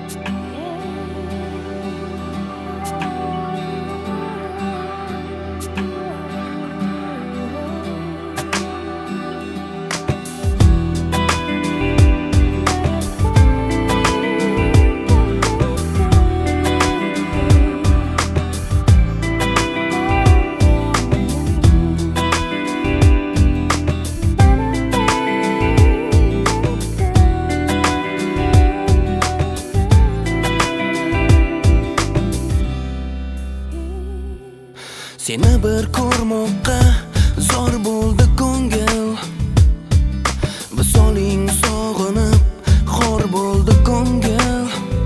Seni bir ko'rmoqqa zor bo'ldi ko'ngil, visoling sog'inib xor bo'ldi ko'ngil.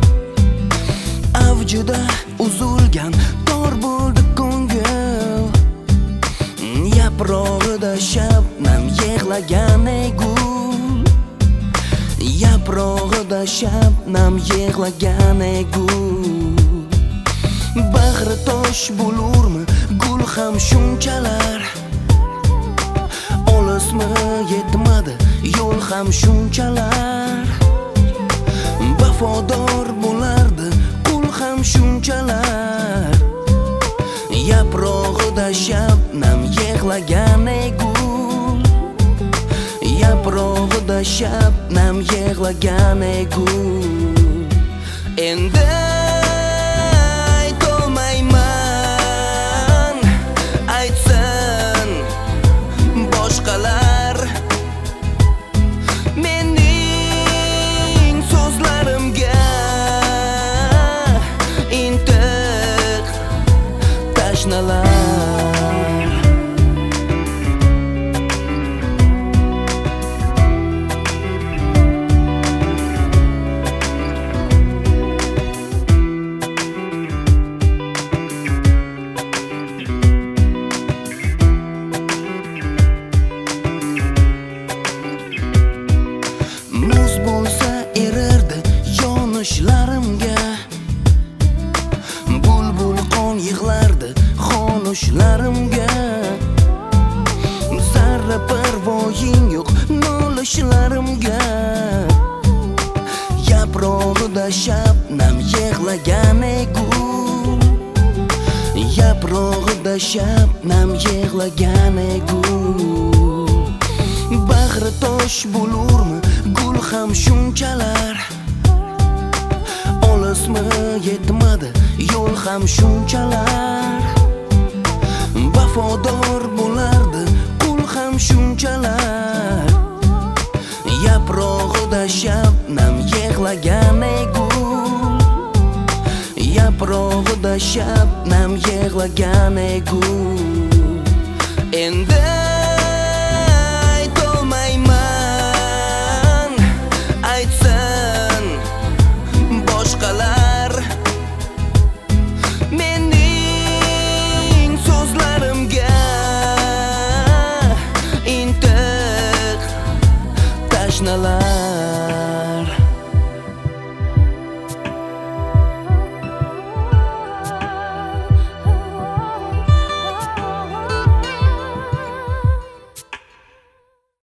Avjida uzilgan tor bo'ldi ko'ngil, yaprog'ida shabnam yig'lagan ey gul, yaprog'ida shabnam yig'lagan ey gul. Bag'ri tosh bo'lurmi gul ham shunchalar, olismi yetmadi yo'l ham shunchalar. Vafodor bo'lardi qul ham shunchalar, yaprog'ida shabnam yig'lagan ey gul, yaprog'ida shabnam yig'lagan ey gul. Endi mening so'zlarimga intiq tashnalar. Muz bo'lsa erardi yonishlarimga, bulbul qon yig'lardi xonishlarimga. Zarra parvoying yo'q nolishlarimga, yaprog'ida shabnam yig'lagan ey gul, yaprog'ida shabnam yig'lagan ey gul. Bag'ri tosh bo'lurmi gul ham shunchalar, olismi yetmadi yo'l ham shunchalar. Vafodor bo'lardi qul ham shunchalar, yaprog'ida shabnam yig'lagan ey gul, yaprog'ida shabnam yig'lagan ey gul.